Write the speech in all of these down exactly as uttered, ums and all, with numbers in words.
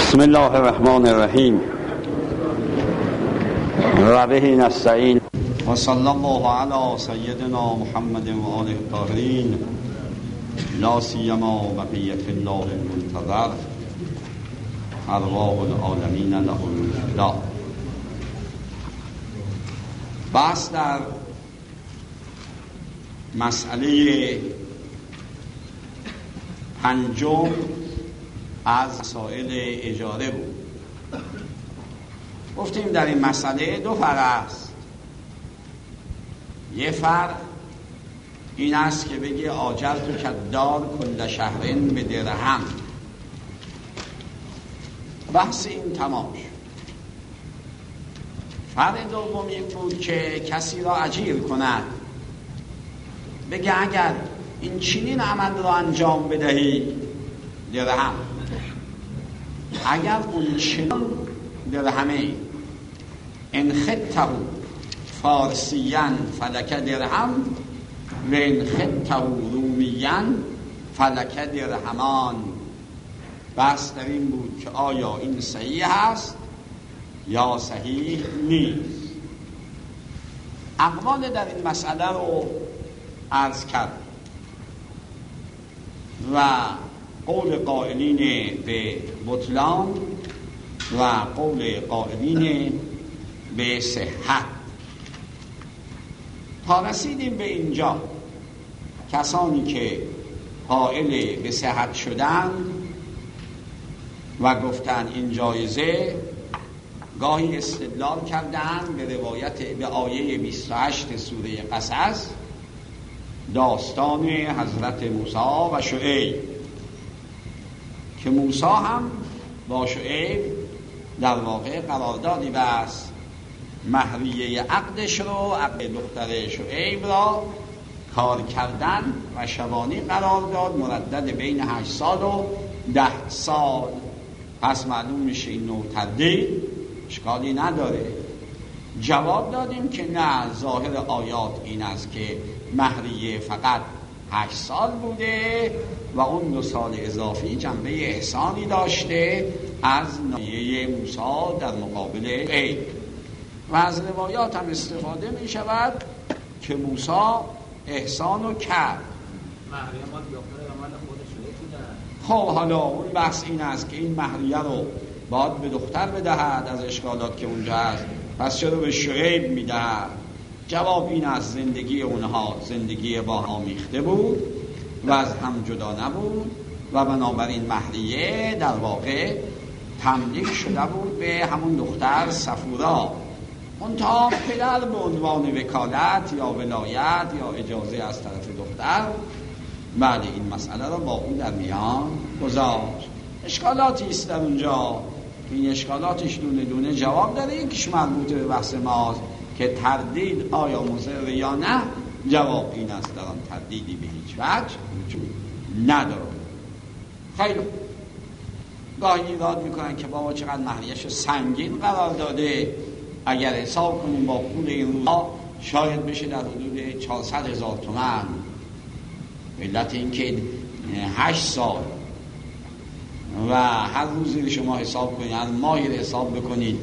بسم الله الرحمن الرحیم و به نستعین و صلی الله علی سیدنا محمد و آله الطاهرین لا سیما بقیة الله المنتظر ارواح العالمین له الفدا. بحث در مسئله پنجم از مسائل اجاره بود. گفتیم در این مسئله دو فرق است. یه فرق این است که بگی آجرت کدار کل شهرین به درهم، بحث این تمام. فرق دوم این بود که کسی را اجیر کند، بگه اگر این چنین عمل را انجام بدهی درهم، اگر اون چنین درهمه ان خطه فارسیاً فلک درهم و ان خطه رومیاً فلک درهمان. بحث در این بود که آیا این صحیح است یا صحیح نیست. اقوال در این مسئله رو عرض کرد و قول قائلین به بطلان و قول قائلین به صحت. تا رسیدیم به اینجا کسانی که قائل به صحت شدن و گفتن این جایزه، گاهی استدلال کردن به روایت به آیه بیست و هشت سوره قصص، داستان حضرت موسی و شعیب، که موسی هم با شعیب در واقع قراردادی بست، مهریه عقدش رو، عقد دختر شعیب را کار کردن و شبانی قرار داد، مردد بین هشت سال و ده سال. پس معلوم میشه این نوع تردید اشکالی نداره. جواب دادیم که نه، ظاهر آیات این است که مهریه فقط هشت سال بوده و اون دو سال اضافی جنبه احسانی داشته از نایه موسی در مقابل عید. و از روایات هم استفاده می شود که موسی احسان رو کرد. مهریه ما دختر عمل خودش بودن. خب حالا اون بحث این است که این مهریه رو باید به دختر بدهد از اشکالات که اونجا هست، پس چرا به شعیب میدهد؟ جواب این است زندگی اونها زندگی با هم آمیخته بود و از هم جدا نبود و بنابراین مهریه در واقع تملیک شده بود به همون دختر صفورا. منتها پدر به عنوان وکالت یا ولایت یا اجازه از طرف دختر بعد این مسئله را با اون در میان گذاشت. اشکالاتی است در اونجا، این اشکالاتش دونه دونه جواب داره. یکیش مربوط به بحث ماست که تردید آیا مضر یا نه. جواب این است در آن تردیدی به هیچ وجه وجود نداره. خیلی گاهی ایراد میکنن که بابا چقدر مهریه‌شو سنگین قرار داده، اگر حساب کنیم با پول این روزها شاید بشه در حدود چهارصد هزار تومان. علت این که هشت سال و هر روزی شما حساب کنید، هر ماهی حساب بکنید،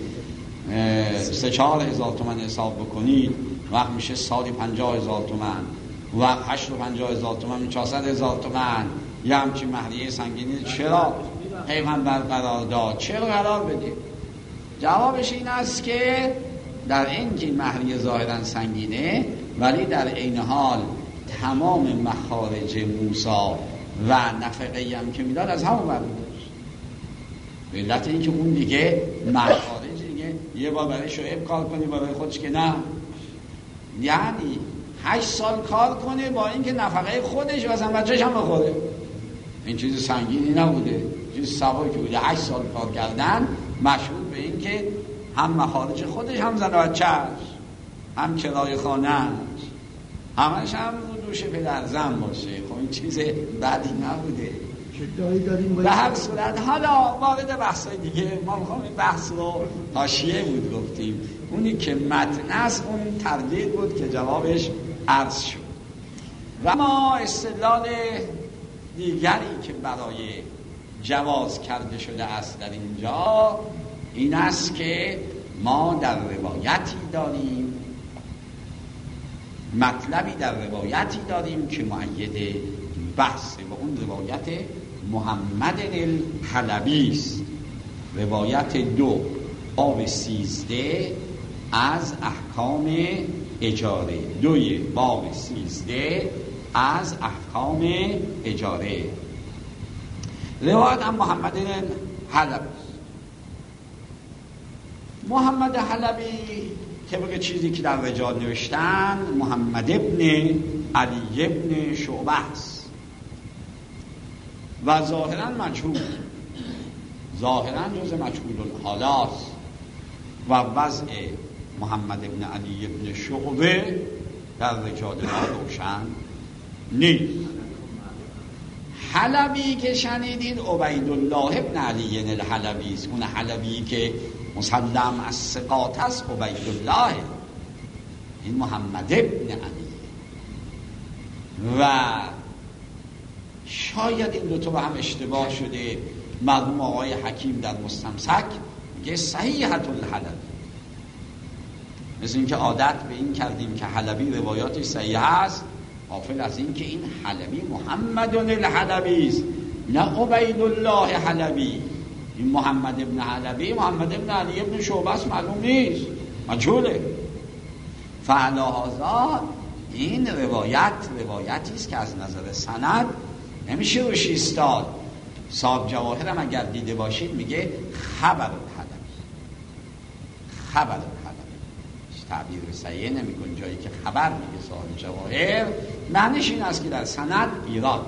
سه چهار هزار تومان حساب بکنید، وقت میشه سالی پنجاه هزار تومان، و هشت و پنجاه هزار تومان چهارصد هزار تومان. یه همچین مهریه سنگینی چرا پیغمبر قرار داد؟ چرا قرار بده؟ جوابش این است که در این که مهریه ظاهرا سنگینه، ولی در این حال تمام مخارج موسی و نفقه‌ای هم که میداد از همون برمی‌داشت. به علت این که اون دیگه مخارج دیگه یه بار برای شعیب کار کنی برای خودش که نه، یعنی هشت سال کار کنه با اینکه نفقه خودش و زن بچه‌ش هم بخوره. این چیز سنگینی نبوده، چیز سبکی بوده. هشت سال کار کردن مشهور به این که هم مخارج خودش، هم زن بچه‌ش، هم کرای خانه‌اش، همش هم رو دوش پدر زن باشه. خب این چیز بدی نبوده. به هر صورت حالا وارد بحثای دیگه ما میخوام این بحث رو حاشیه بود گفتیم، اونی که متن است اون تردید بود که جوابش عرض شد. و ما استدلال دیگری که برای جواز کرده شده است در اینجا این است که ما در روایتی داریم، مطلبی در روایتی داریم که مؤید بحث و اون روایت محمد الحلبی است. روایت دو باب سیزده از احکام اجاره، دوی باب سیزده از احکام اجاره. روایت هم محمد الحلبی. محمد حلبی طبق چیزی که در رجال نوشتن محمد ابن علی ابن شعبه است و ظاهرا مجهول، ظاهرا جز مجهول الحالاست و وضع محمد ابن علی ابن شعبه در رجال ما روشن نیست. حلبی که شنیدید عبیدالله ابن علی الحلبی است. اون حلبی که مسلم از ثقات است عبیدالله، این محمد ابن علی. و شاید این دوتا با هم اشتباه شده. مرحوم آقای حکیم در مستمسک میگه صحیحة الحلبی، مثل این که عادت به این کردیم که حلبی روایاتش صحیح است، غافل از این که این حلبی محمد الحلبی است نه عبیدالله حلبی. این محمد ابن حلبی محمد ابن علی ابن شعبه است، معلوم نیست، مجهوله. فعلی هذا این روایت روایتی است که از نظر سند نمیشه روش ایستاد. صاحب جواهر هم اگر دیده باشید میگه خبر الحلبی، خبر الحلبی، تعبیر صحیح نمیکن جایی که خبر میگه صاحب جواهر، معنیش این است که در سند ایراد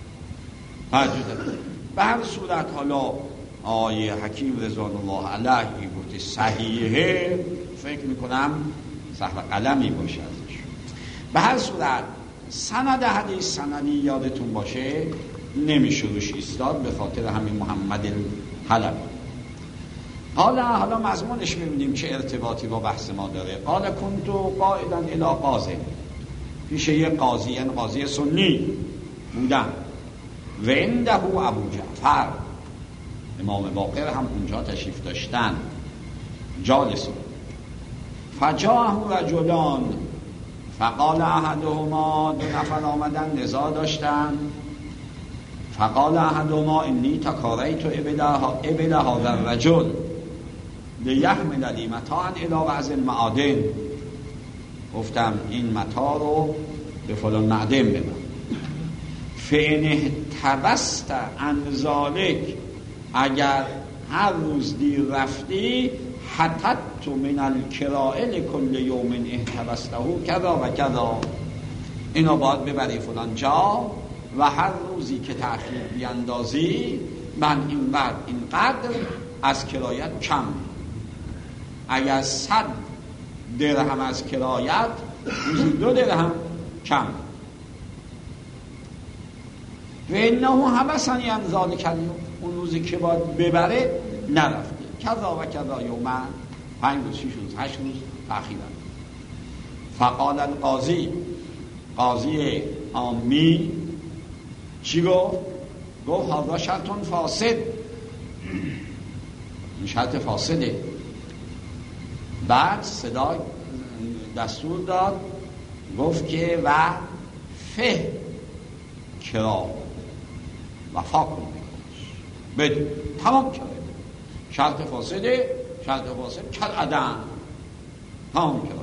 موجوده. به هر صورت حالا آیه حکیم رضوان الله علیه گفته صحیحه، فکر میکنم سهو قلمی باشه ازش. به هر صورت سند حدیث سندی یادتون باشه نمیشه روش ایستاد به خاطر همین محمد الحلبی. حالا حالا مضمونش ببینیم چه ارتباطی با بحث ما داره. قال کنتو قائدا الی قاضی، پیش یه قاضی، یعنی قاضی سنی بودم، و عنده ابو جعفر، امام باقر هم اونجا تشریف داشتن، جالسون. فجاءه رجلان فقال احدهما، دو نفر آمدن نزاع داشتن. فقال احدهما انی تکاریت ابل هذا الرجل لیحمل لی متاعا الی بعض المعادن، گفتم این متاع رو به فلان معدن ببر. فان احتبست عن ذلک، اگر هر روز دیر رفتی، حتت من الکراء لکل یوم احتبسته کذا و کذا، اینو باید ببری فلان جا و هر روزی که تأخیر بیاندازی من اینقدر اینقدر از کرایت کم. اگر صد درهم از کرایت، روزی دو درهم کم. و انه حبسنی عن ذلک الیوم، اون روزی که باید ببره نرفته، کذا و کذا یوما، پنج روز، شش روز، هشت روز تأخیر. فقال القاضی، قاضی عامی چی گفت؟ گفت هذا شرط فاسد، این شرط فاسده. بعد صدا دستور داد، گفت که و فه کرا وفا کن بده، تمام کرده. شرط فاسده، شرط فاسد کل عدم، تمام کرده.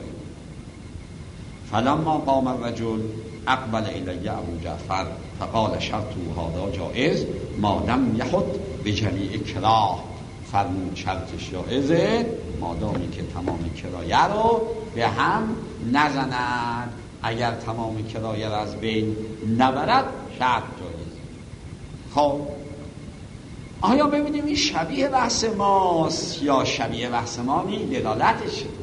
فلما قام الرجل اقبل الی ابو جعفر فقال شرطه هذا جائز ما لم یحط بجمیع کراه، فرمود شرطش جائزه مادامی که تمام کرایه رو به هم نزند. اگر تمام کرایه رو از بین نبرد شرط جایز. خب آیا ببینیم این شبیه بحث ماست یا شبیه بحث ما نی؟ دلالتش شد.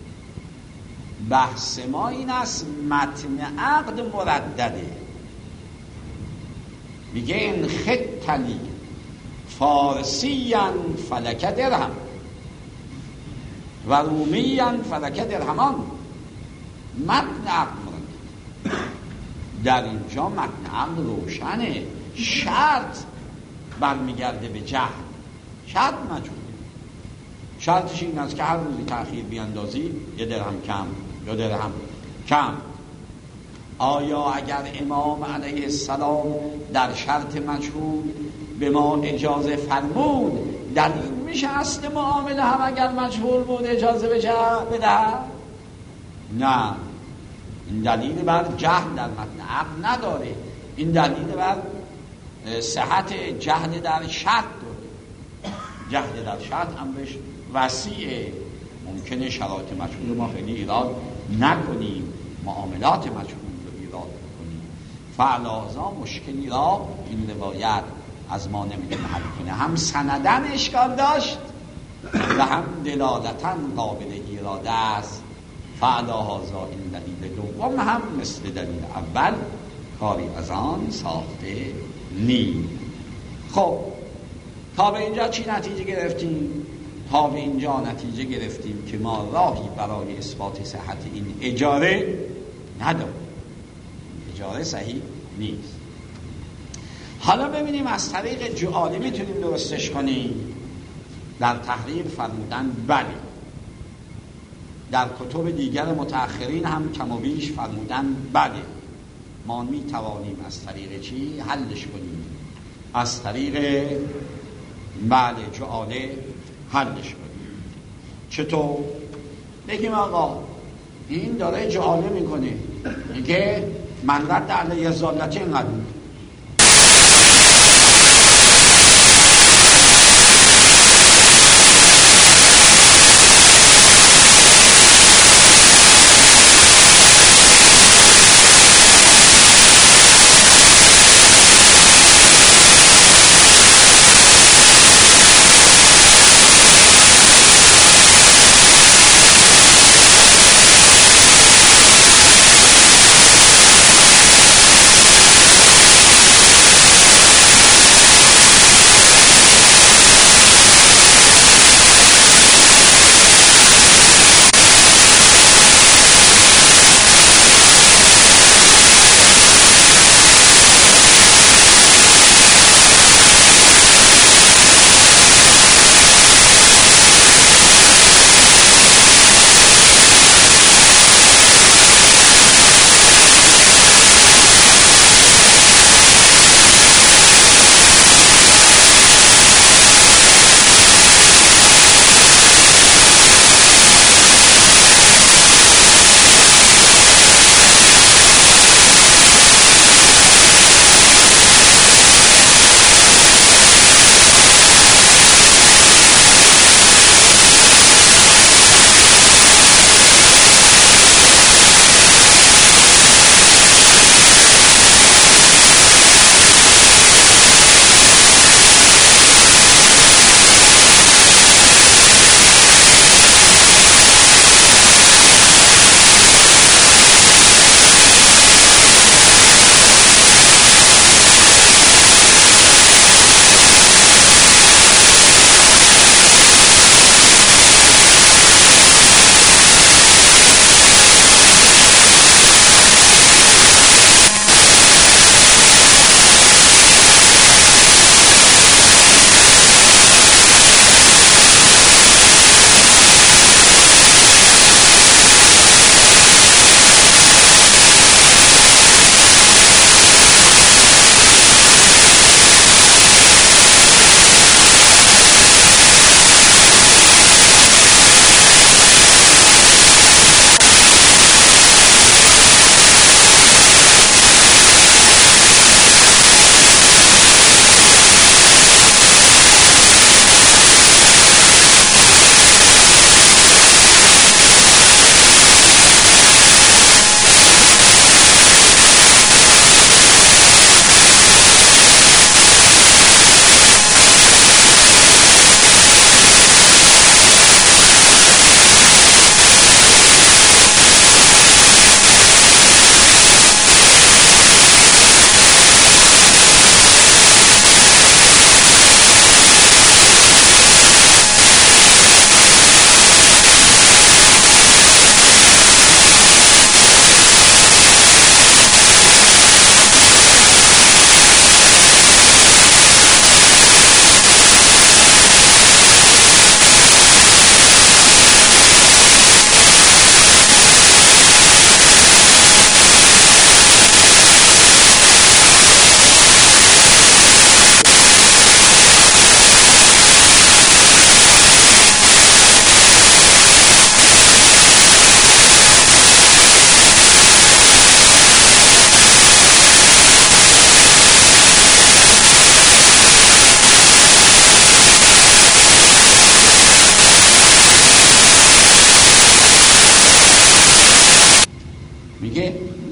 بحث ما این است متن عقد مردده، میگه این خطلی فارسیاً فلک درهم و رومیاً فلک درهمان. متن عقد مرده در اینجا، متن عقد روشنه، شرط برمیگرده به جهل. شرط مجهوله. شرطش این است که هر روزی تأخیر بیاندازی یه درهم کم یا درهم کم. آیا اگر امام علیه السلام در شرط مجهول به ما اجازه فرمود، دلیل میشه اصل معامله هم اگر مجهول بود اجازه بده؟ نه، این دلیل بر جهل در متن عقل نداره. این دلیل بر صحت جهل در شرط داره. جهل در شرط امرش وسیعه. ممکنه شرایط مجهول ما خیلی ایراد نکنیم، معاملات مجهول رو ایراد کنیم. فعلازا مشکلی را این روایت از ما نمیتونه حل کنه. هم سندن اشکال داشت و هم دلالتاً قابل ایراده است. فعلازا این دلیل دوم هم مثل دلیل اول کاری از آن ساخته نیم. خب تا به اینجا چی نتیجه گرفتیم؟ تا به اینجا نتیجه گرفتیم که ما راهی برای اثبات صحت این اجاره نداریم. اجاره صحیح نیست. حالا ببینیم از طریق جعالی میتونیم درستش کنیم. در تحریر فرمودن بله، در کتب دیگر متأخرین هم کم و بیش فرمودن بله، ما میتوانیم از طریق چی حلش کنیم؟ از طریق بله جعاله حلش کنیم. چطور؟ بگیم آقا این داره جعاله میکنه، میگه من رد علیه ضالته اینقدر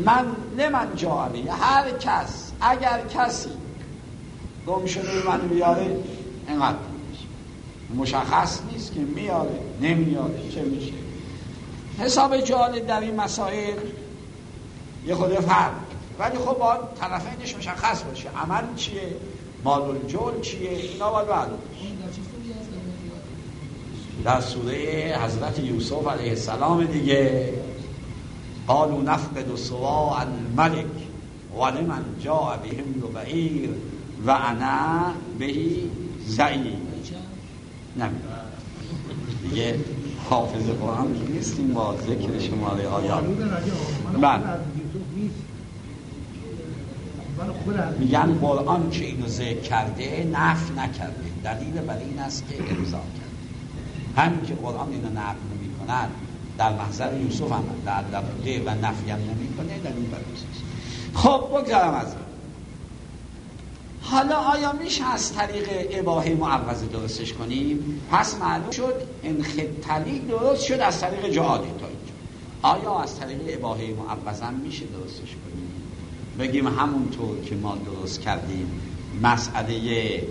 من لمن جاری، هر کس اگر کسی گم شده من بیاره اینقدر مشخص نیست که میاره نمیاره چه میشه. حساب جالب در این مسائل یه خود فرق، ولی خب باید طرفینش مشخص باشه. عمل چیه، مال الجول چیه، اینا باید معلوم باشه. در سوره حضرت یوسف علیه السلام دیگه قالوا نفقد صواع الملك ولمن جاء بهم البعير و انا بهی زعیم. نمیدونم دیگه حافظ قرآن نیستیم با ذکر شماره آیات. بله میگن قرآن که اینو ذکر کرده نفی نکرده، دلیل بر این است که امضا کرده. همین که قرآن اینو نفی نمی کند در محضر یوسف هم در لبوده و نفی هم نمی کنه، دلیل بر این است. خب بگذارم از این. حالا آیا میشه از طریق اباحه معوضه درستش کنیم؟ پس معلوم شد انخطلی درست شد از طریق جهادی تا اینجا. آیا از طریق اباحه معوضه هم میشه درستش کنیم؟ بگیم همونطور که ما درست کردیم مسئله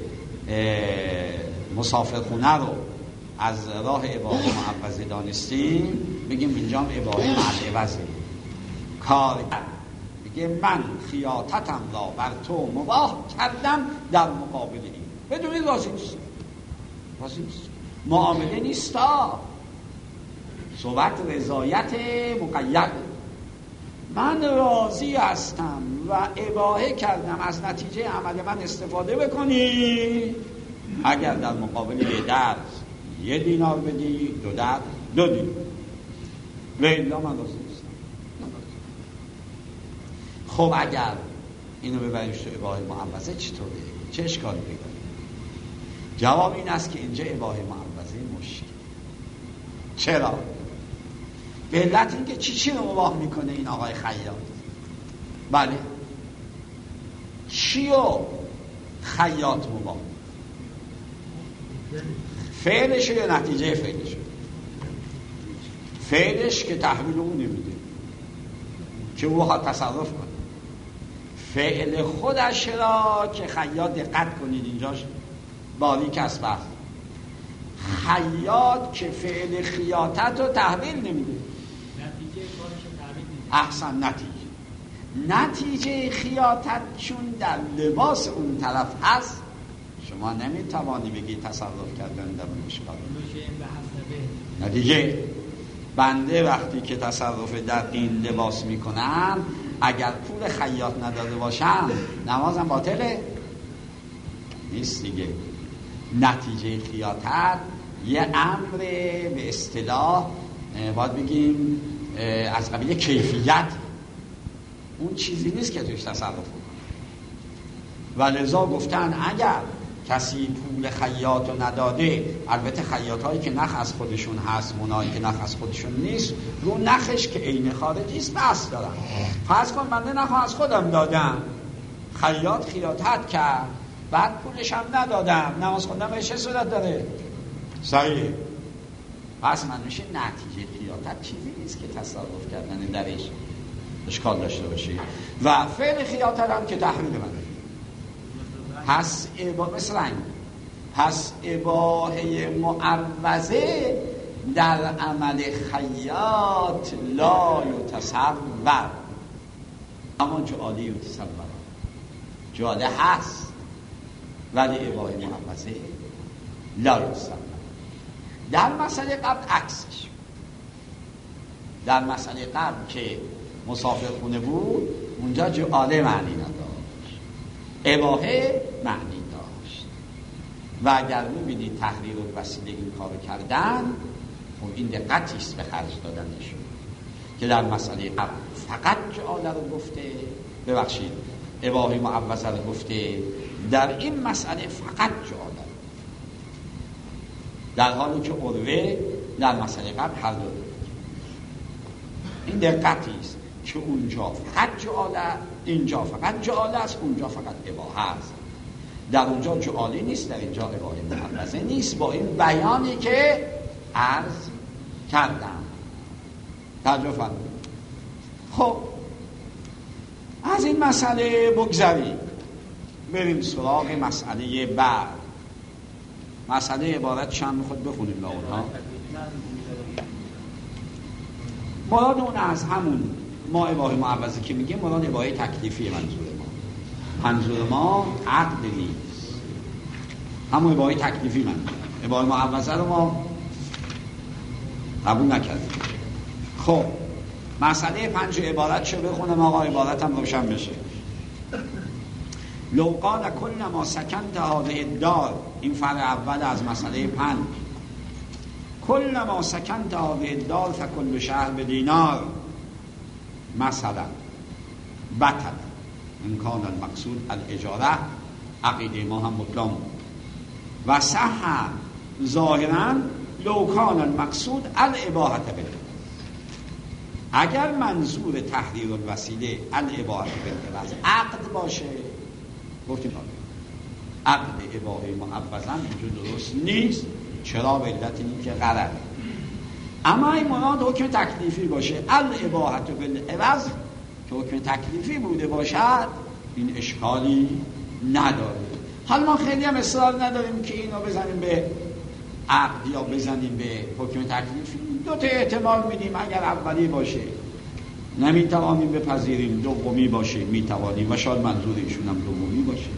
مسافرخونه رو از راه اباحه معوضه دانستیم، بگیم اینجا هم اباحه معوضه کار بگه من خیاطتم را بر تو مباح کردم در مقابل این. بدون این راضی نیست، راضی نیست، معامله نیستا، صحبت رضایت مقید. من راضی هستم و اباحه کردم از نتیجه عمل من استفاده بکنی، اگر در مقابل یه درس یه دینار بدی، دو درس دو دینار، و الا من راضی نیستم. خب اگر اینو ببریم تو اباحه معوضه چطوره؟ چه اشکالی پیدا کنه؟ جواب این است که اینجا اباحه معوضه مشکل. چرا؟ به علت اینکه چی چی رو مباح میکنه این آقای خیاط؟ بله چی رو خیاط مباح؟ فعلش یا نتیجه فعلش؟ فعلش که تحویل اون نمیده که او ها تصرف کنه، فعل خودش را که خیاط دقت کنید اینجاش باریک است. بخت خیاط که فعل خیاطت رو تحویل نمیده، نتیجه کارش تحویل نمیده. احسن نتیجه نتیجه خیاطت چون در لباس اون طرف هست، شما نمیتوانی بگی تصرف کردن در مشکل. نتیجه بنده وقتی که تصرف در این لباس میکنم، اگر پول خیاط نداده باشم نمازم باطله؟ نیست دیگه. نتیجه خیاطت یه امر به اصطلاح باید بگیم از قبیل کیفیت، اون چیزی نیست که توش تصرف کنه. و لذا گفتن اگر کسی پول خیاط رو نداده، البته خیاط هایی که نخ از خودشون هست، منایی که نخ از خودشون نیست، رو نخش که عین خارجی است بس دارن. فرض کن بنده نخ از خودم دادم، خیاط خیاطت کرد، بعد پولش هم ندادم، نماز خوندم چه صورت داره؟ صحیح. پس من میشه نتیجه خیاطت چیزی نیست که تصرف کردن درش اشکال داشته باشه، و فعل خیاطت هم که تحویل منه. پس ابا... مثل این پس اباحه معوضه در عمل خیاط لا یتصور، اما جعالی یتصور، جعاله هست ولی اباحه معوضه لا یتصور. در مسئله قبل عکسش، در مسئله قبل که مسافر خونه بود اونجا جعاله معنی نداشت، اباحه معنی داشت. و اگر می‌بینید تحریر الوسیله این کارو کردن، خب این دقتی است به خرج دادنشون که در مسئله قبل فقط جعاله رو گفته، ببخشید اباحه معوضه رو گفته، در این مسئله فقط جعاله، در حالی که عروه در مسئله قبل هر دو. این دقتی است که اونجا فقط جعاله، اینجا فقط جعاله است، اونجا فقط اباحه است. در اونجا جعالی نیست، در اینجا اباحه معوضه نیست، با این بیانی که عرض کردم. توجه فرمایید. خب از این مسئله بگذریم، بریم سراغ مسئله بعد. مسئله عبارت چند خود بخونیم لاغتها. مراد اون از همون ما اباحه معوضه که میگه مراد اباحه تکلیفی منظور ما. منظور ما عقد نیست، همون اباحه تکلیفی منظور. اباحه معوضه رو ما قبول نکردیم. خب مسئله پنج عبارت شو بخونم آقا، عبارت هم روشن بشه. لو قال کل ما سکنت هذه الدار، این فرع اول از مسئله پنج. کل ما سکنت هذه الدار فکل شهر بدینار، مثلا بطل امکان المقصود الاجاره، عقیده ما هم مطلق و صح ظاهرا لو کان المقصود الاباحه به، اگر منظور تحریر الوسیله الاباحه به از عقد باشه، گفتیم عقد اباحه معوضاً اینجا درست نیست. چرا؟ به علت این که غلط. اما این مراد حکم تکلیفی باشه، الاباحه بالعوض که حکم تکلیفی بوده باشد، این اشکالی نداره. حالا ما خیلی هم اصرار نداریم که اینو بزنیم به عقد یا بزنیم به حکم تکلیفی. دو تا احتمال میدیم، اگر اولی باشه نمیتوانیم بپذیریم، دومی باشه میتوانیم و شاید منظور ایشون هم دومی باشه.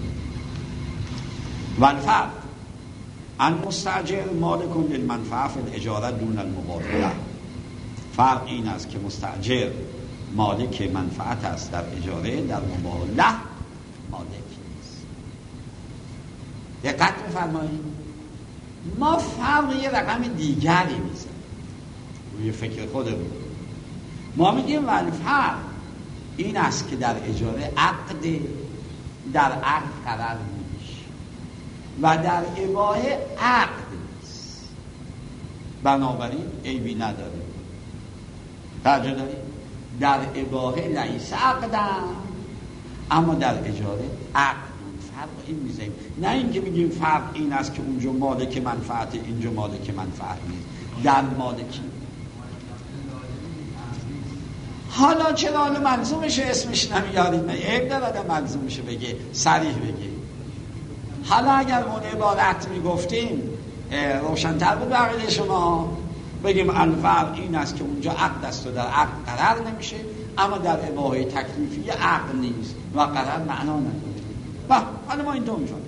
والفرق ان مستاجر مالک للمنفعه فی الاجاره دون المبادله. فرق این است که مستاجر مالک منفعت است در اجاره، در مبادله مالک نیست. دقت بفرمایید، ما فرق یه رقم دیگری میزنیم روی فکر خودمون. ما میگیم والفرق این است که در اجاره عقد در عقد قرار میشه و در اباحه عقد نیست، بنابراین عیبی نداره. توجه دارید؟ در اباحه لیس عقدن، اما در اجاره عقد. فرق این میزنیم، نه اینکه میگیم فرق این است که اونجا مالک منفعت اینجا مالک منفعت نیست. در مالکی حالا چرا حالا منظومش اسمش نمیارید؟ نه عیب داره منظومش بگه، صریح بگه. حالا اگر اون عبارت میگفتیم روشن‌تر بود برای شما، بگیم الفرق این است که اونجا عقد است و در عقد قرار نمیشه، اما در اباحه تکلیفی عقد نیست و قرار معنا نداره. با حالا ما اینطور میفهمیم.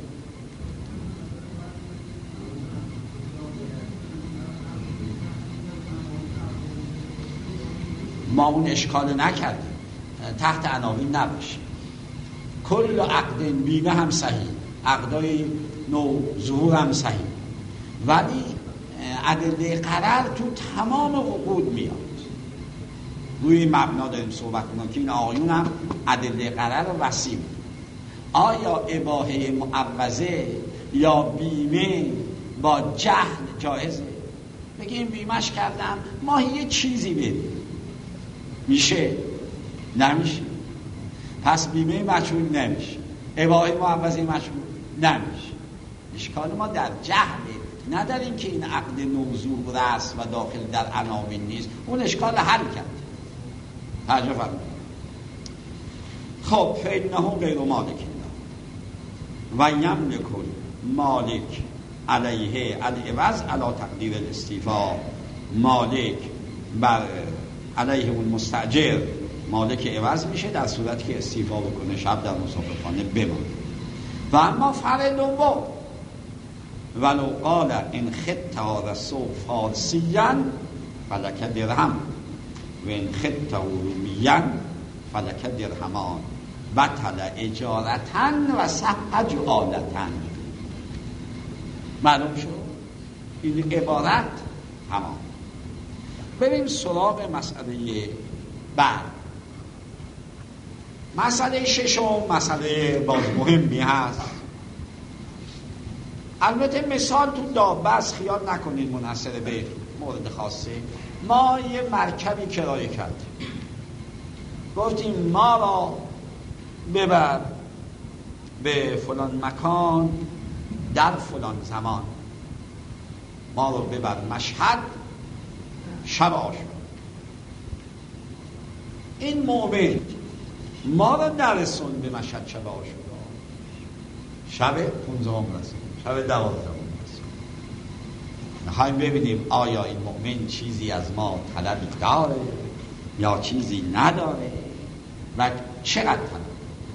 ما اون اشکال نکردیم، تحت عناوین نباشه. کل عقد بیمه هم صحیح، عقدای نو ظهور هم صحیح، ولی ادله قرار تو تمام عقود میاد. روی مبنا داریم صحبت کنیم که این آقایون هم ادله قرار وسیع. آیا اباحه معوضه یا بیمه با جهل جایزه؟ بگیم بیمهش کردم ماهی یه چیزی بدیم، میشه؟ نمیشه. پس بیمه مجهول نمیشه، اباحه معوضه مجهول نمیشه. اشکال ما در جهله، نداریم که این عقد نوزور است و داخل در عناوین نیست. اون اشکال حل کرد. توجه فرمایید. خب فإنه غیر مالک و یملک مالک علیه العوض علی تقدیر الاستیفاء. مالک بر علیه اون مستاجر مالک عوض میشه در صورتی که استیفا بکنه، شب در مسافرخانه بمونه. و اما فرع دوم، ولو قال ان خط رسول فارسیا فلک درهم و ان خط رومیا فلک درهمان بطل اجارتن و صح جعالتن. معلوم شد این عبارت تمام. بریم سراغ مسئله بعد. مسئله ششم مسئله باز مهمی هست. البته مثال تو دابه است، خیال نکنید منحصر به مورد خاصه. ما یه مرکبی کرایه کردیم، گفتیم ما را ببر به فلان مکان در فلان زمان، ما را ببر مشهد شب عاشورا. این مومن ما را نرسون به مشهد شب عاشورا. شب پونزدهم رسید، شب دوازدهم رسید. میخوایم ببینیم آیا این مؤمن چیزی از ما طلبی داره یا چیزی نداره و چقدر طلب.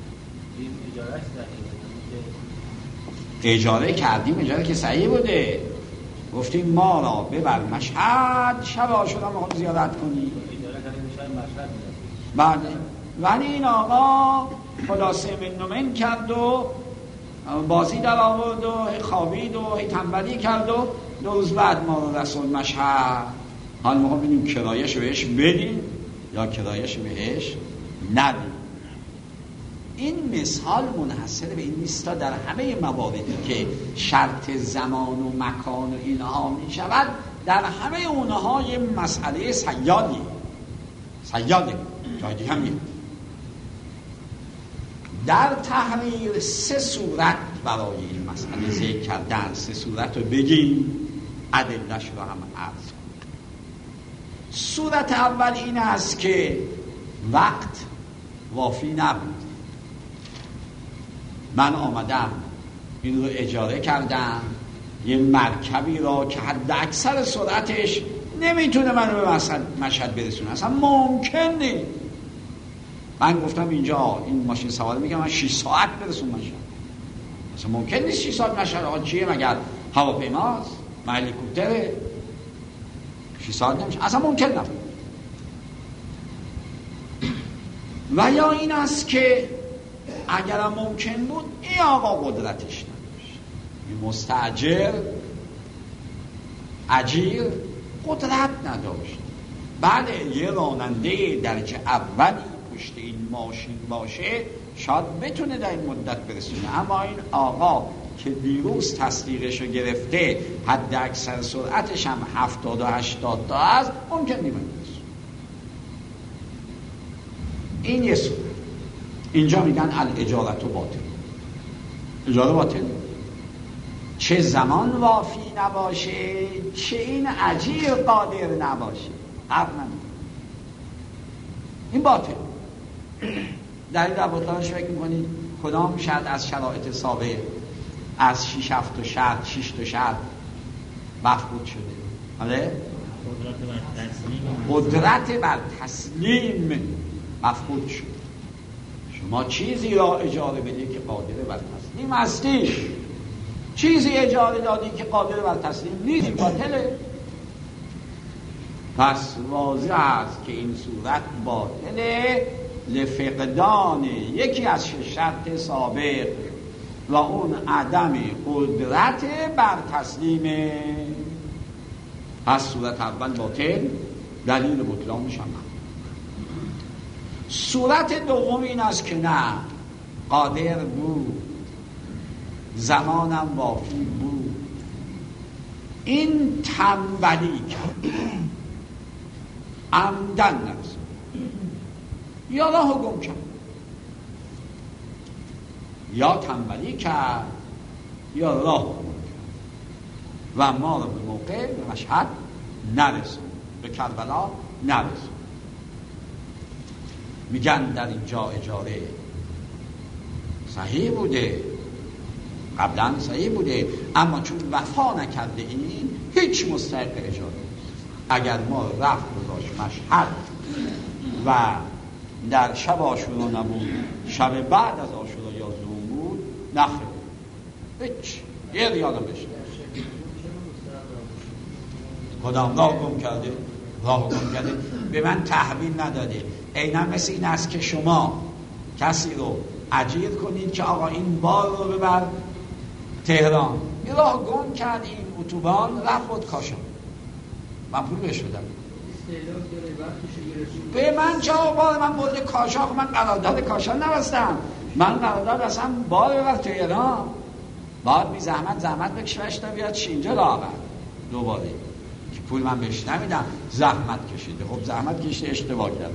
اجاره کردیم، اجاره که صحیح بوده. گفتیم ما را ببر مشهد شب عاشورا میخوام زیارت کنی. بعد ولی این آقا خلاصه من نمن کرد و بازی در آورد و خوابید و تنبلی کرد و دو روز بعد ما رو رسول مشهد. حال میخوام ببینیم کرایش بهش بدیم یا کرایش بهش ندیم. این مثال منحصر به این نیستا در همه مواردی که شرط زمان و مکان و اینها می شود، در همه اونها یه مسئله سیادی سیاده جای دیگه هم میاد. در تحریر سه صورت برای این مسئله ذکر کردن. سه صورت رو بگیم، ادله‌اش رو هم عرض کنیم. صورت اول این است که وقت وافی نبود. من آمدم این رو اجاره کردم، یه مرکبی را که حد اکثر سرعتش نمیتونه من رو به مشهد برسونه، اصلا ممکن نیست. من گفتم اینجا این ماشین سواری میگم من شش ساعت برسون مشهد، اصلا ممکن نیست شش ساعت مشهد. آقا چیه مگر هواپیماست؟ هلیکوپتره؟ شش ساعت نمیشه، اصلا ممکن نبود. و یا این است که اگرم ممکن بود این آقا قدرتش نداشت، این مستاجر اجیر قدرت نداشت. بله یه راننده درجه اولی پشت این ماشین باشه شاید بتونه در این مدت برسونه، اما این آقا که دیروز تصدیقشو گرفته حد اکثر سرعتش هم هفتاد و هشتاد تا است، ممکن نیمه برسونه. این یه صورت. اینجا میگن الاجارت و باطل. اجاره باطل چه زمان وافی نباشه، چه این اجیر قادر نباشه، حق نمیده، این باطل. در این رباطانش فکر میکنید کدام شرط از شرایط سابق از شیش هفت شرط شیش تا شرط مفقود شده؟ آره؟ قدرت بر تسلیم مفقود شده. شما چیزی را اجاره بدی که قادر بر تسلیم هستی، چیزی اجاره دادی که قادر بر تسلیم نیست، باطله. پس واضح است که این صورت باطله لفقدان یکی از شش شرط سابق و اون عدم قدرت بر تسلیم. پس صورت اول باطل، دلیل بطلانش هم. صورت دوم این است که نه، قادر بود، زمانم وافی بود، این تنبلی کرد، عمدن نرسید یا راه گم کرد، یا تنبلی کرد یا راه گم کرد و ما رو به موقع به مشهد نرسید، به کربلا نرسید. میگن در اینجا اجاره صحیح بوده، قبلا صحیح بوده، اما چون وفا نکرده این هیچ مستحق اجاره نیست. اگر ما رفت گذاشت مشهد و در شب عاشورا نبود، شب بعد از عاشورا یا زوم بود، نخیر هیچ یه ریالا بشه. کدام راه گم کرده؟ راه گم کرده به من تحویل نداده. اینا مثل این است که شما کسی رو اجیر کنید که آقا این بار رو ببر تهران، یه راه گم کرد این اتوبان رفت بود کاشان، من پول بهش بدم. به من چه بار من برده کاشان، من قرارداد کاشان نبستم، من قرارداد اصلا بار ببر تهران، باید بی زحمت زحمت بکشوش تا بیاد شینجا راه بر دوباره که پول من بهش نمیدم. زحمت کشیده، خب زحمت کشیده اشتباه کرده.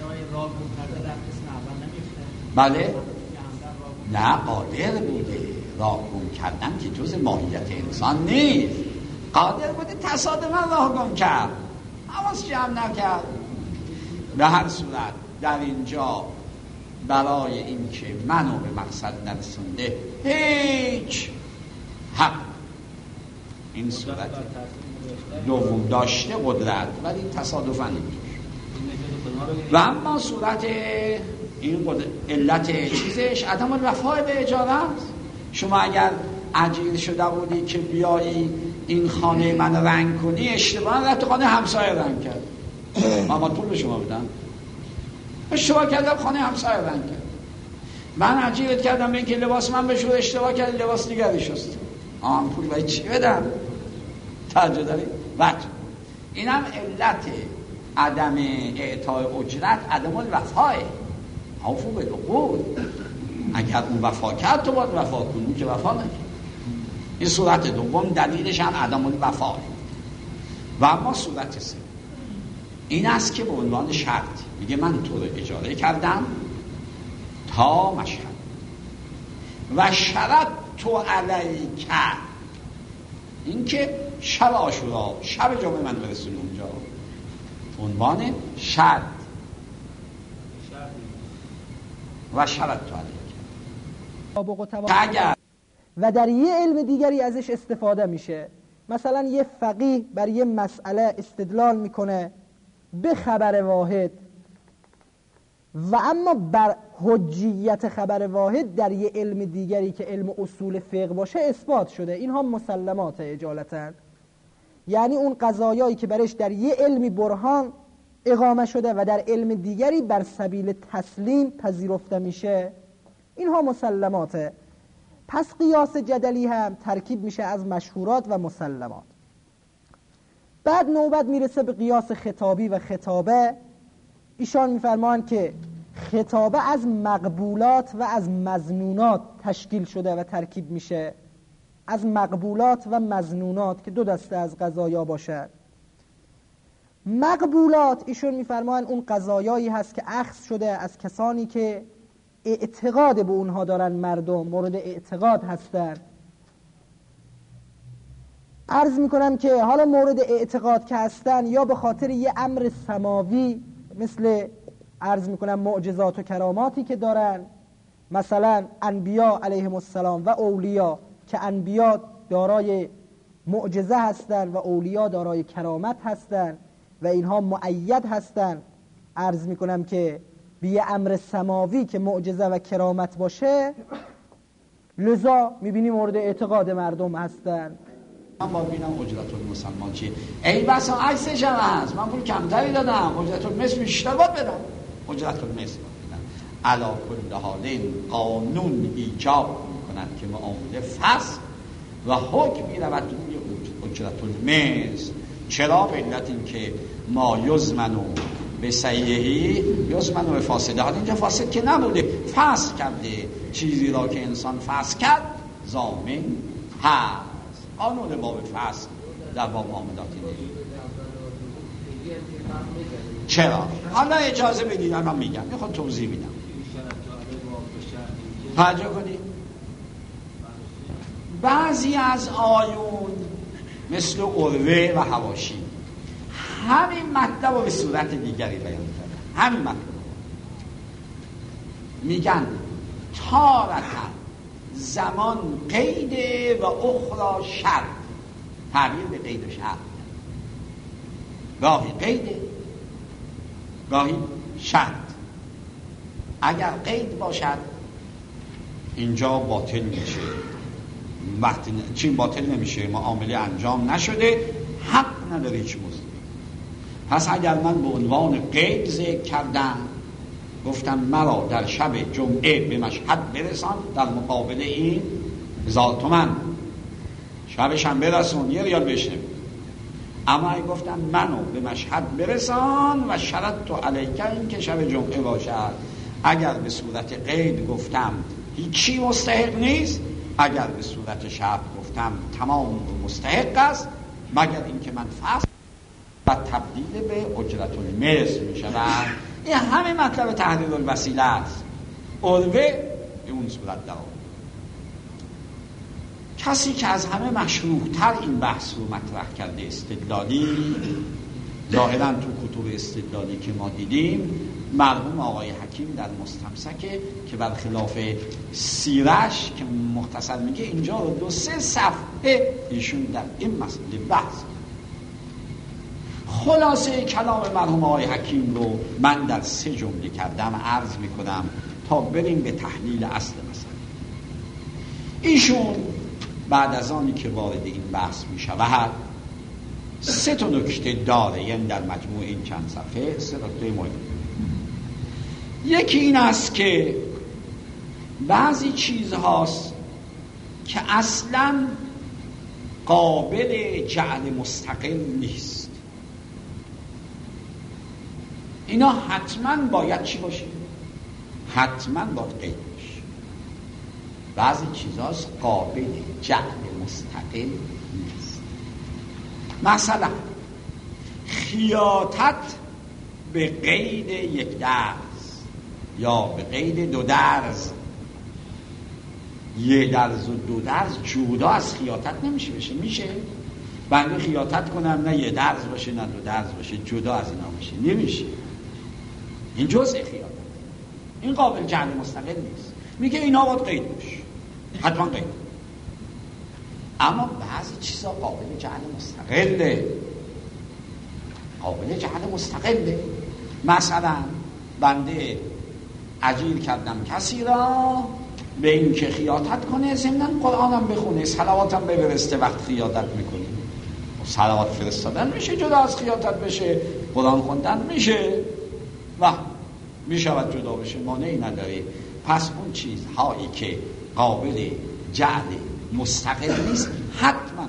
بله؟ نه قادر بوده. راه گم کردن که جز ماهیت انسان نیست. قادر بوده تصادفاً راه گم کرد، حواس جمع نکرد. به هر صورت در اینجا برای اینکه منو به مقصد نرسونده هیچ حق. این صورت دوم داشته قدرت ولی تصادفاً نمیشه. و اما صورت این علت چیزش عدم الوفای به اجاره است. شما اگر اجیر شده بودی که بیایی این خانه من رنگ کنی، اشتباه رفت خانه همسایه رنگ کرد، اما پول به شما بدن، اشتباه کردم خانه همسایه رنگ کرد. من اجیرت کردم به اینکه لباس من بشور، اشتباه کردی لباس دیگری شست، آم پول باید چی بدم؟ توجه داری؟ وجه اینم علت عدم اعطای اجرت عدم الوفای. عفو بالعقول، اگر اون وفا کرد تو باید وفا کنی که وفا نکرد. این صورت دوم دلیلش هم عدم الوفا. و اما صورت سه این است که به عنوان شرط میگه من تو رو اجاره کردم تا مشهد و شرط تو علیک، این که شب عاشورا شب جمعه من برسونی اونجا، عنوان شرط و شرط تو علیک. اگر و در یه علم دیگری ازش استفاده میشه، مثلا یه فقیه بر یه مسئله استدلال میکنه به خبر واحد و اما بر حجیت خبر واحد در یه علم دیگری که علم اصول فقه باشه اثبات شده. اینها مسلمات اجالتن، یعنی اون قضایایی که برش در یه علمی برهان اقامه شده و در علم دیگری بر سبیل تسلیم پذیرفته میشه، اینها مسلماته. پس قیاس جدلی هم ترکیب میشه از مشهورات و مسلمات. بعد نوبت میرسه به قیاس خطابی و خطابه. ایشان میفرمان که خطابه از مقبولات و از مظنونات تشکیل شده و ترکیب میشه، از مقبولات و مظنونات که دو دسته از قضایا باشد. مقبولات ایشون میفرمان اون قضایایی هست که اخذ شده از کسانی که اعتقاد به اونها دارن، مردم مورد اعتقاد هستن. عرض میکنم که حالا مورد اعتقاد که هستن یا به خاطر یه امر سماوی مثل عرض میکنم معجزات و کراماتی که دارن، مثلا انبیا علیهم السلام و اولیا که انبیا دارای معجزه هستن و اولیا دارای کرامت هستن و اینها مؤید هستن، عرض میکنم که بیه امر سماوی که معجزه و کرامت باشه، لذا میبینی مورد اعتقاد مردم هستن. من با بینم اجرت المسلمان چیه؟ ای بسا عکسش هم هست، من پول کمتری دادم، اجرت المثل بیشتر باید بدم، اجرت المثل بدم. علا کل حال قانون ایجاب میکنند که معامله فسخ و حکم میرود توی اجرت المثل. چرا؟ به علت این که ما یزمنو به صحیحی یزمنو به فاسده. حالا اینجا فاسد که نبوده، فسخ کرده، چیزی را که انسان فسخ کرد ضامن هست. قانون باب فسخ در باب معاملات اینه. چرا؟ حالا اجازه بدید من میگم، میخوام توضیح میدم. توجه کنید، بعضی از آیون مثل عروه و حواشی همین مطلب رو به صورت دیگری بیان کردن. همین مطلب میگن تارتن زمان قیده و اخرى شرط، تعبیر به قید و شرط، گاهی قیده گاهی شرط. اگر قید باشد اینجا باطل میشه، وقتی چین باطل نمیشه، معامله انجام نشده، حق نداره هیچ مزد. پس اگر من به عنوان قید ذکر کردم، گفتم مرا در شب جمعه به مشهد برسان، در مقابل این هزار تومن، شبش هم برسون، یه ریال بشنم. اما اگه گفتم منو به مشهد برسان و شرط تو علیکه، این که شب جمعه باشد، اگر به صورت قید گفتم هیچی مستحق نیست، اگر به صورت شرط گفتم تمام مستحق است، مگر اینکه من فصل و تبدیل به اجرت المثل می شود. این همه مطلب تحریر الوسیله است. عروه به اون صورت دارم. کسی که از همه مشروح‌تر این بحث رو مطرح کرده استدلالی ظاهراً تو کتب استدلالی که ما دیدیم مرحوم آقای حکیم در مستمسکه که برخلاف سیرش که مختصر میگه اینجا رو دو سه صفحه ایشون در این مسئله بحث. خلاصه کلام مرحوم آقای حکیم رو من در سه جمله کردم، عرض میکنم تا بریم به تحلیل اصل مسئله. ایشون بعد از آنی که وارد این بحث میشود سه تا نکته داره، یعنی در مجموع این چند صفحه سه نکته مهم. یکی این است که بعضی چیزهاست که اصلا قابل جعل مستقل نیست، اینا حتما باید چی باشه؟ حتما باید قید باشه. بعضی چیزهاست قابل جعل مستقل نیست. مثلا خیاطت به قید یک درز یا به قید دو درز، یه درز و دو درز جدا از خیاطت نمیشه بشه. میشه بنده خیاطت کنم نه یه درز باشه نه دو درز باشه، جدا از اینا باشه، نمیشه. این جزء خیاطت، این قابل جعل مستقل نیست. میگه اینا باید قید باشه، حتما قید. اما بعضی چیزا قابل جعل مستقله، قابل جعل مستقله. مثلا بنده اجیر کردم کسی را به این که خیاطت کنه، ضمناً قرآنم بخونه، صلواتم بفرسته وقت خیاطت میکنه. صلوات فرستادن میشه جدا از خیاطت بشه، قرآن خوندن میشه و میشود جدا بشه، مانعی نداره. پس اون چیزهایی که قابل جعل مستقل نیست حتما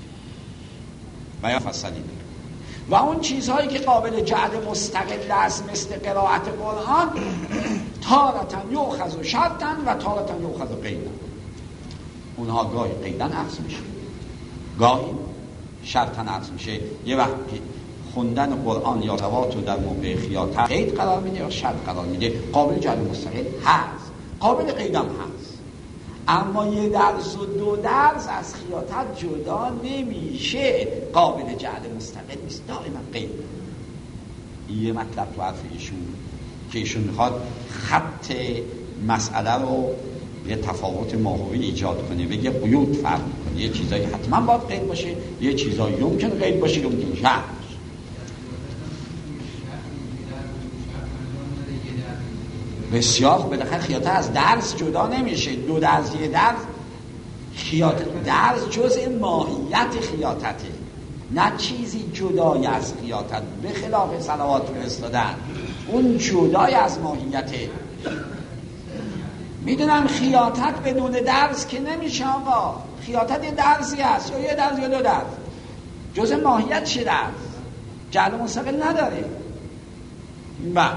و یا فصلی، و اون چیزهایی که قابل جعل مستقل است مثل قرائت قرآن تارتاً یؤخذ شرطاً و تارتاً یؤخذ قیداً، اونها گاهی قیداً اخذ میشه، گاهی شرطاً اخذ میشه. یه وقت خوندن قرآن یا روات رو در موقع خیاطت قید قرار میده یا شرط قرار میده، قابل جعل مستقل هست، قابل قیداً هست. اما یه درس و دو درس از خیاطت جدا نمیشه، قابل جعل مستقل نیست، دائما قید. یه مطلب تو حرف ایشون که ایشون میخواد خط مسئله رو یه تفاوت ماهوی ایجاد کنه، بگه قیود فرق کنه. یه چیزایی حتما باید قید باشه، یه چیزایی یمکن قید باشه، یمکن شرط. بسیار بالاخره خیاطت از درس جدا نمیشه، دو درس یه درس. خیاطت درس جزء ماهیت خیاطته، نه چیزی جدای از خیاطت، به خلاف صلوات فرستادن اون جدای از ماهیته. میدونم خیاطت بدون درس که نمیشه آقا، خیاطت یه درسی هست، یا یه درس یا دو درس، جزء ماهیت چه درس، جعل مستقل نداره. و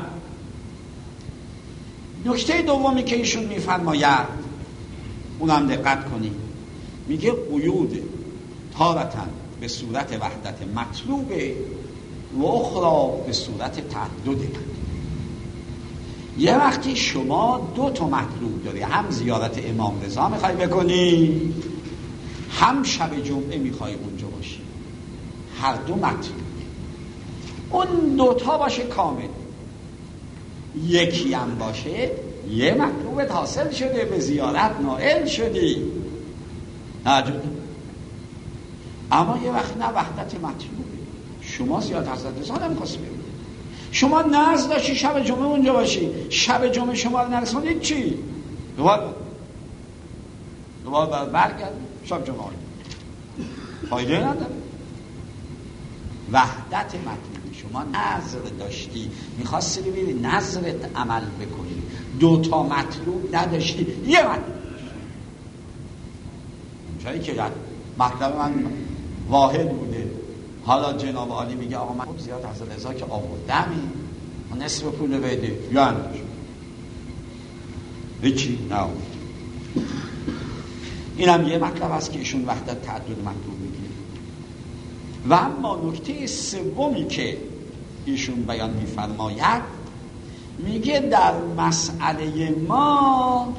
نکته دومی که ایشون میفرماید اونم دقت کنید، میگه قیود تارتاً به صورت وحدت مطلوبه و اخرى به صورت تعدده. یه وقتی شما دو تا مطلوب داری، هم زیارت امام رضا میخوای بکنی، هم شب جمعه میخوای اونجا باشی، هر دو مطلوب، اون دوتا باشه کامل. یکی هم باشه یه مطلوبت حاصل شده، به زیارت نائل شدی، نجد. اما یه وقت نه وحدت مطلوبه، شما زیارت حضرت رضا نمیخواستی ببینی، شما ناز داشتی شب جمعه اونجا باشی، شب جمعه شما رو نرسوندید، چی؟ دوباره دوباره برگرد شب جمعه فایده نداره. وحدت مطلوب، شما نظر داشتی میخواستی ببینی نظرت عمل بکنی، دو تا مطلوب نداشتی، یه مطلوب. اونجایی که مطلب من واحد بوده، حالا جناب عالی میگه آقا من خب زیاد حضرت رضا که آوردمی و نصف پول بده، یا انداش هیچی نه. اینم یه مطلب است که ایشون وحدت تعدد مطلوب میگه. و اما نکته سومی که ایشون بیان میفرماید، میگه در مسئله ما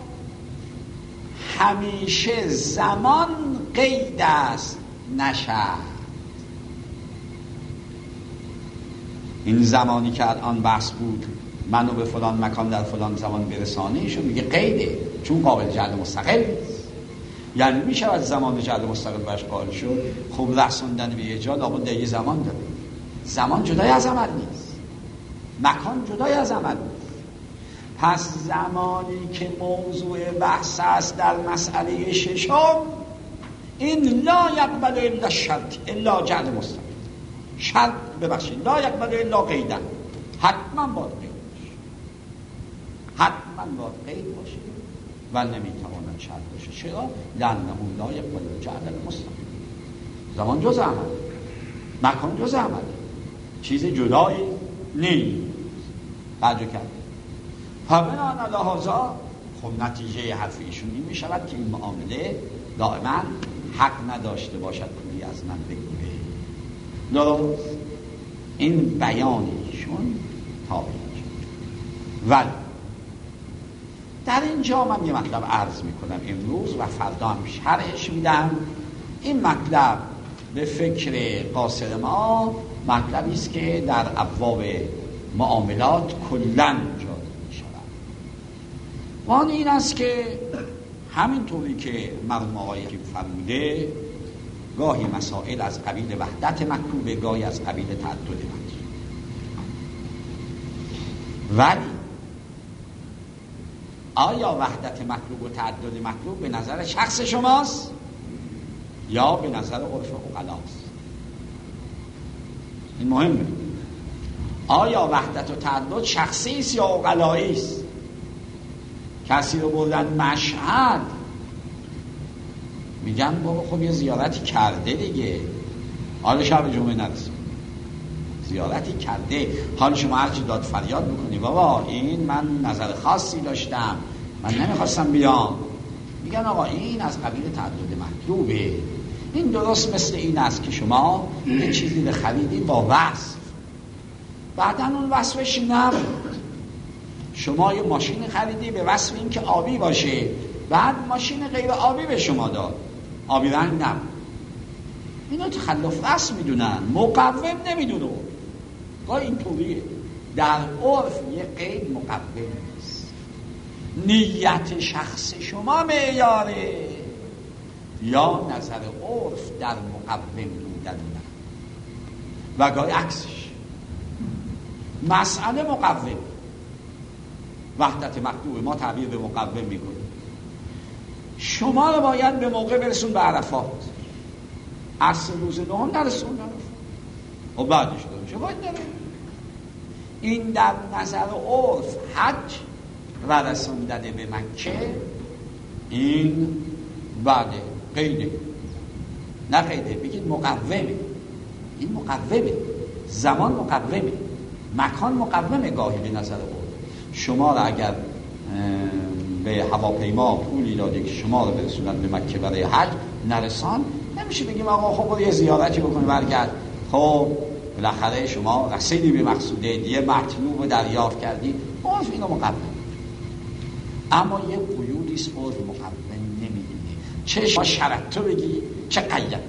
همیشه زمان قید است، نشه. این زمانی که الان بحث بود منو به فلان مکان در فلان زمان برسانه، ایشون میگه قیده، چون قابل جعل مستقل نیست. یعنی میشه از زمان جعل مستقل برش قائل شد. خب رسوندن به یه جا لابد در یه زمان داره. زمان جدای از عمل نیست، مکان جدای از عمل نیست. پس زمانی که موضوع بحث است در مسئله ششم، این لا یقبل الا شرط الا جعل مستقل. شرط ببخشید لا یقبل الا قیدن، حتما باید قید باشه، حتما باید قید باشه و نمیتواند شرط باشه. چرا؟ لانه لا یقبل جعل مستقل. زمان جز عمل، مکان جز عمل، چیز جدایی نیست. توجه کرد. فبناء علی هذا خب نتیجه حرف ایشون این میشود که این معامله دائما حق نداشته باشد پولی از من بگیره. درست؟ این بیان ایشون تابع شد. ولی در اینجا من یه مطلب عرض میکنم امروز و فردا هم شرحش میدم. این مطلب به فکر قاصر ما مطلبی است که در ابواب معاملات کلاً جاری میشود. و آن این است که همینطوری که مرحوم آقای حکیم فرموده، گاهی مسائل از قبیل وحدت مطلوبه، گاهی از قبیل تعدد مطلوب. ولی آیا وحدت مطلوب و تعدد مطلوب به نظر شخص شماست یا به نظر عرف عقلاست؟ این مهمه. آیا وحدت و تعدد شخصی است یا عقلایی است؟ کسی رو بردن مشهد، میگن بابا خب یه زیارتی کرده دیگه، حالا شب جمعه نرسید، زیارتی کرده، حالا شما هرچی داد فریاد میکنی بابا این من نظر خاصی داشتم، من نمیخواستم بیام. میگن آقا این از قبیل تعدد مطلوبه. این درست مثل این است که شما یه چیزی رو خریدی با وصف، بعدن اون وصفش نبود. شما یه ماشین خریدی به وصف این که آبی باشه، بعد ماشین غیر آبی به شما داد، آبی رنگ نبود. اینو تخلف وصف میدونن، مقوم نمیدونن. گاه اینطوریه. در عرف یه قید مقوم نیست. نیت شخص شما معیاره یا نظر عرف در مقوم بودن نه، و گاهی عکسش. مسئله مقوم، وحدت مطلوب ما تعبیر به مقوم میکنیم. شما رو باید به موقع برسون به عرفات، عصر روز نهم نرسون عرفات و بعدش دارم چه باید داره. این در نظر عرف حج و رسوندن به مکه این بعده قیده، نه قیده، بگید مقومه. این مقومه، زمان مقومه، مکان مقومه. گاهی به نظر عرف شما را اگر به هواپیما پولی داده که شما رو برسونن به مکه برای حج، نرسان، نمیشه بگیم آقا خب یه زیارتی بکنی برگرد. خب بالاخره شما رسیدی به مقصوده، یه مطلوب رو دریافت کردی، عرف اینو مقوم. اما یه قیودی است عرف مقوم نمیدونه. چه شما شرط تو بگی، چه قید